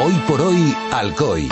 Hoy por hoy, Alcoy.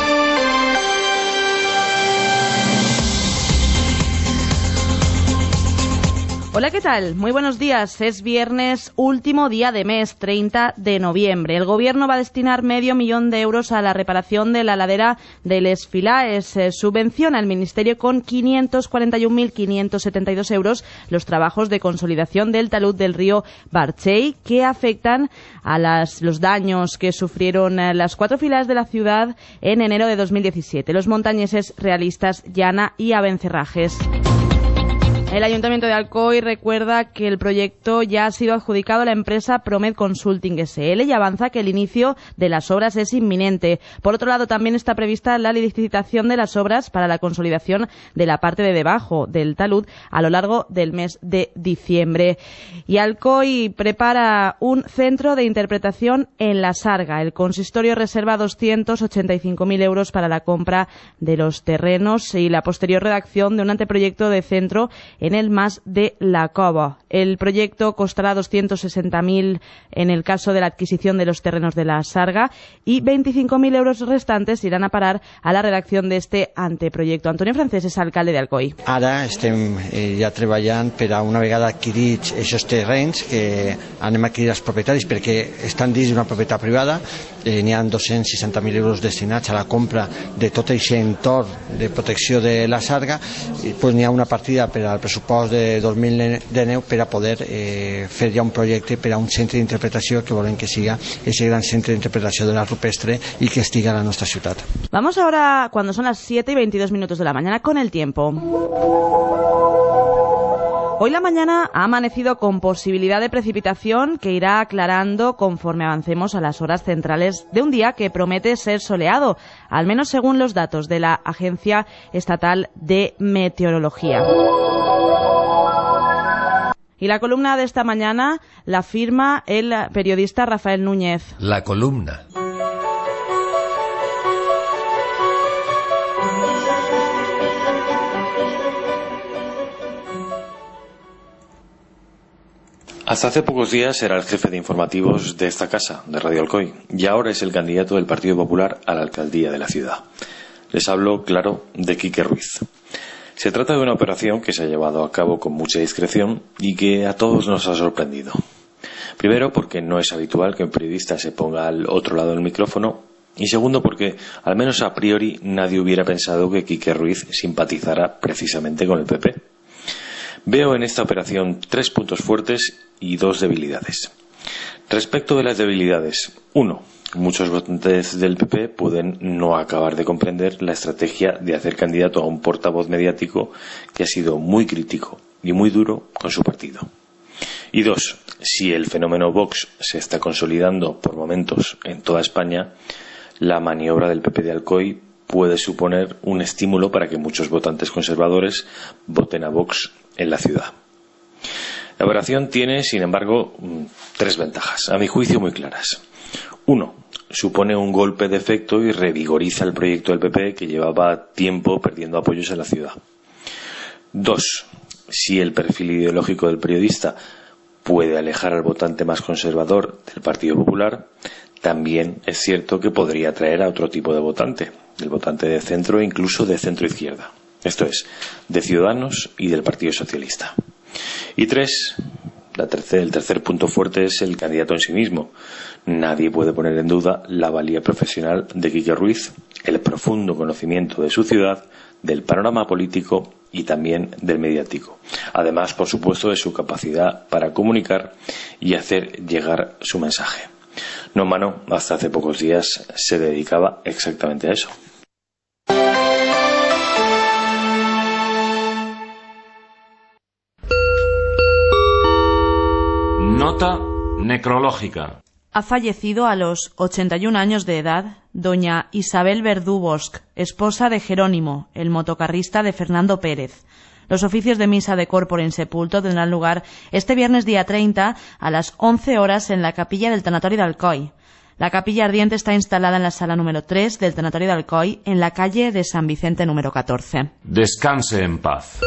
Hola, ¿qué tal? Muy buenos días. Es viernes, último día de mes, 30 de noviembre. El Gobierno va a destinar 500.000 euros a la reparación de la ladera del Esfilaes. Subvenciona el Ministerio con 541.572 euros los trabajos de consolidación del talud del río Barchey, que afectan a los daños que sufrieron las 4 filas de la ciudad en enero de 2017. Los montañeses realistas Llana y Abencerrajes. El Ayuntamiento de Alcoy recuerda que el proyecto ya ha sido adjudicado a la empresa Promed Consulting SL y avanza que el inicio de las obras es inminente. Por otro lado, también está prevista la licitación de las obras para la consolidación de la parte de debajo del talud a lo largo del mes de diciembre. Y Alcoy prepara un centro de interpretación en La Sarga. El consistorio reserva 285.000 euros para la compra de los terrenos y la posterior redacción de un anteproyecto de centro en el Mas de la Cova. El proyecto costará 260.000 en el caso de la adquisición de los terrenos de La Sarga y 25.000 euros restantes irán a parar a la redacción de este anteproyecto. Antonio Francés és alcalde d'Alcoi. Ara estem ja treballant per a una vegada adquirits aquests terrenys que anem a adquirir els propietaris perquè estan dins d'una propietat privada. N'hi ha 260.000 euros destinats a la compra de tot aquest entorn de protecció de La Sarga i pues, n'hi ha una partida per al pressupost de 2019 per a poder fer ja un projecte per a un centre d'interpretació que volem que siga ese gran centre d'interpretació de la rupestre y que estiga a la nuestra ciudad. Vamos ahora, cuando son las 7:22 de la mañana, con el tiempo. Hoy la mañana ha amanecido con posibilidad de precipitación que irá aclarando conforme avancemos a las horas centrales de un día que promete ser soleado, al menos según los datos de la Agencia Estatal de Meteorología. Y la columna de esta mañana la firma el periodista Rafael Núñez. La columna. Hasta hace pocos días era el jefe de informativos de esta casa, de Radio Alcoy, y ahora es el candidato del Partido Popular a la alcaldía de la ciudad. Les hablo, claro, de Quique Ruiz. Se trata de una operación que se ha llevado a cabo con mucha discreción y que a todos nos ha sorprendido. Primero, porque no es habitual que un periodista se ponga al otro lado del micrófono, y segundo, porque, al menos a priori, nadie hubiera pensado que Quique Ruiz simpatizara precisamente con el PP. Veo en esta operación 3 puntos fuertes y 2 debilidades. Respecto de las debilidades, 1. Muchos votantes del PP pueden no acabar de comprender la estrategia de hacer candidato a un portavoz mediático que ha sido muy crítico y muy duro con su partido. Y 2. Si el fenómeno Vox se está consolidando por momentos en toda España, la maniobra del PP de Alcoy puede suponer un estímulo para que muchos votantes conservadores voten a Vox en la ciudad. La operación tiene, sin embargo, 3 ventajas, a mi juicio muy claras. 1. Supone un golpe de efecto y revigoriza el proyecto del PP que llevaba tiempo perdiendo apoyos en la ciudad. 2. Si el perfil ideológico del periodista puede alejar al votante más conservador del Partido Popular, también es cierto que podría atraer a otro tipo de votante, el votante de centro e incluso de centro-izquierda. Esto es, de Ciudadanos y del Partido Socialista. Y 3, el tercer punto fuerte es el candidato en sí mismo. Nadie puede poner en duda la valía profesional de Quique Ruiz, el profundo conocimiento de su ciudad, del panorama político y también del mediático. Además, por supuesto, de su capacidad para comunicar y hacer llegar su mensaje. No en vano, hasta hace pocos días se dedicaba exactamente a eso. Nota necrológica. Ha fallecido a los 81 años de edad doña Isabel Verdú Bosch, esposa de Jerónimo, el motocarrista de Fernando Pérez. Los oficios de misa de corpore in sepulto tendrán lugar este viernes día 30 a las 11 horas en la capilla del Tanatorio de Alcoy. La capilla ardiente está instalada en la sala número 3 del Tanatorio de Alcoy, en la calle de San Vicente número 14. Descanse en paz.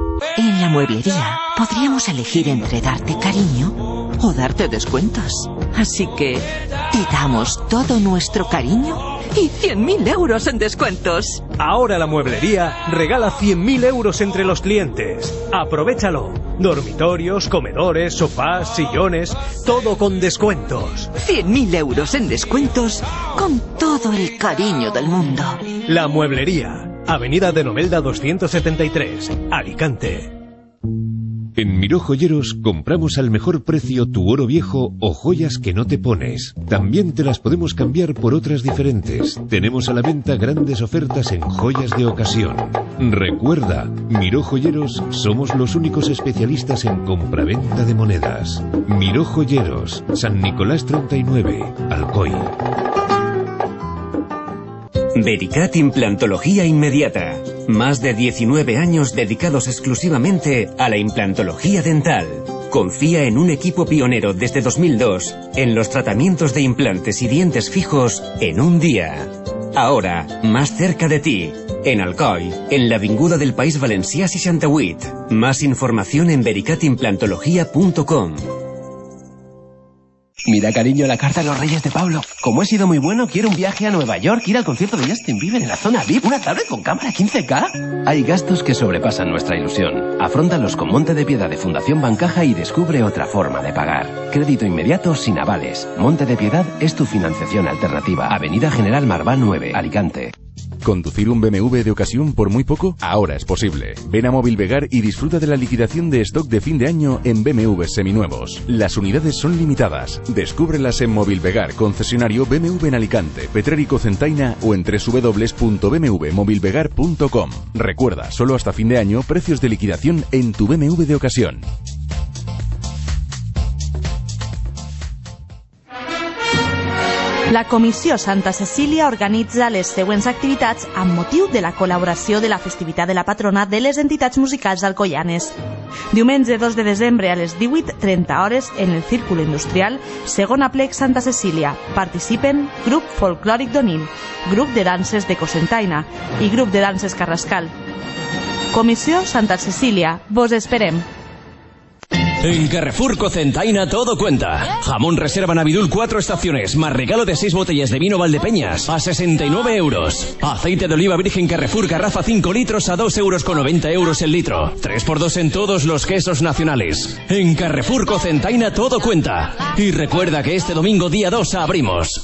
En la mueblería podríamos elegir entre darte cariño o darte descuentos. Así que te damos todo nuestro cariño y 100.000 euros en descuentos. Ahora la mueblería regala 100.000 euros entre los clientes. Aprovechalo. Dormitorios, comedores, sofás, sillones, todo con descuentos. 100.000 euros en descuentos con todo el cariño del mundo. La mueblería. Avenida de Novelda 273, Alicante. En Miró Joyeros compramos al mejor precio tu oro viejo o joyas que no te pones. También te las podemos cambiar por otras diferentes. Tenemos a la venta grandes ofertas en joyas de ocasión. Recuerda, Miró Joyeros somos los únicos especialistas en compraventa de monedas. Miró Joyeros, San Nicolás 39, Alcoy. Vericat Implantología Inmediata. Más de 19 años dedicados exclusivamente a la implantología dental. Confía en un equipo pionero desde 2002 en los tratamientos de implantes y dientes fijos en un día. Ahora, más cerca de ti, en Alcoy, en la Avinguda del País Valencià 68. Más información en vericatimplantología.com. Mira, cariño, la carta de los Reyes de Pablo. Como he sido muy bueno, quiero un viaje a Nueva York, ir al concierto de Justin Bieber en la zona VIP, una tablet con cámara 15K. Hay gastos que sobrepasan nuestra ilusión. Afróntalos con Monte de Piedad de Fundación Bancaja y descubre otra forma de pagar. Crédito inmediato sin avales. Monte de Piedad es tu financiación alternativa. Avenida General Marván 9, Alicante. ¿Conducir un BMW de ocasión por muy poco? Ahora es posible. Ven a Mobilvegar y disfruta de la liquidación de stock de fin de año en BMW seminuevos. Las unidades son limitadas. Descúbrelas en Mobilvegar, concesionario BMW en Alicante, Petrer Cocentaina o en www.bmwmobilvegar.com. Recuerda, solo hasta fin de año, precios de liquidación en tu BMW de ocasión. La Comissió Santa Cecília organitza les següents activitats amb motiu de la col·laboració de la festivitat de la patrona de les entitats musicals alcoianes. Diumenge 2 de desembre a les 18:30 hores en el Círculo Industrial, segon aplec Santa Cecília. Participen Grup Folclòric d'Onil, Grup de Danses de Cocentaina i Grup de Danses Carrascal. Comissió Santa Cecília, vos esperem. En Carrefour Cocentaina todo cuenta. Jamón reserva Navidul 4 estaciones, más regalo de 6 botellas de vino Valdepeñas a 69 euros. Aceite de oliva virgen Carrefour garrafa 5 litros a 2,90 euros el litro. 3x2 en todos los quesos nacionales. En Carrefour Cocentaina todo cuenta. Y recuerda que este domingo día 2 abrimos.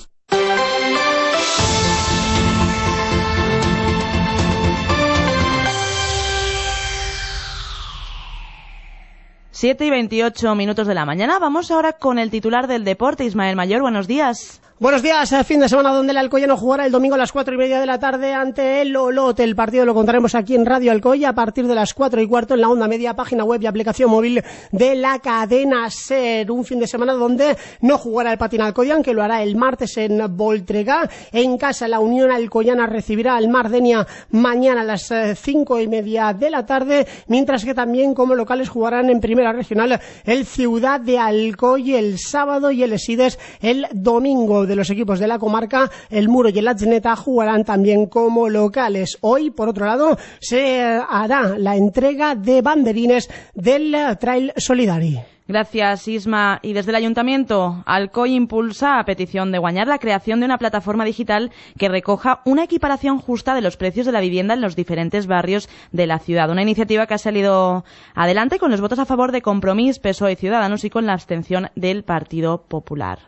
7:28 de la mañana. Vamos ahora con el titular del deporte, Ismael Mayor. Buenos días. Buenos días, fin de semana donde el Alcoyano jugará el domingo a las 4:30 de la tarde ante el Olot. El partido lo contaremos aquí en Radio Alcoy a partir de las 4:15 en la onda media, página web y aplicación móvil de la cadena SER. Un fin de semana donde no jugará el Patín Alcoyán, que lo hará el martes en Voltregá. En casa la Unión Alcoyana recibirá al Mar Denia mañana a las 5:30 de la tarde, mientras que también como locales jugarán en primera regional el Ciudad de Alcoy el sábado y el Esides el domingo. De los equipos de la comarca, el Muro y el Atzeneta jugarán también como locales. Hoy, por otro lado, se hará la entrega de banderines del Trail Solidari. Gracias, Isma. Y desde el Ayuntamiento, Alcoy impulsa, a petición de Guanyar, la creación de una plataforma digital que recoja una equiparación justa de los precios de la vivienda en los diferentes barrios de la ciudad. Una iniciativa que ha salido adelante con los votos a favor de Compromís, PSOE y Ciudadanos y con la abstención del Partido Popular.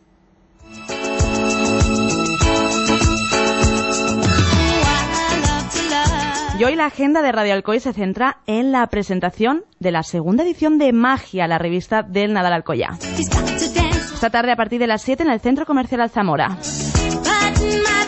Y hoy la agenda de Radio Alcoy se centra en la presentación de la segunda edición de Magia, la revista del Nadal Alcoyá. Esta tarde a partir de las 7 en el Centro Comercial Alzamora.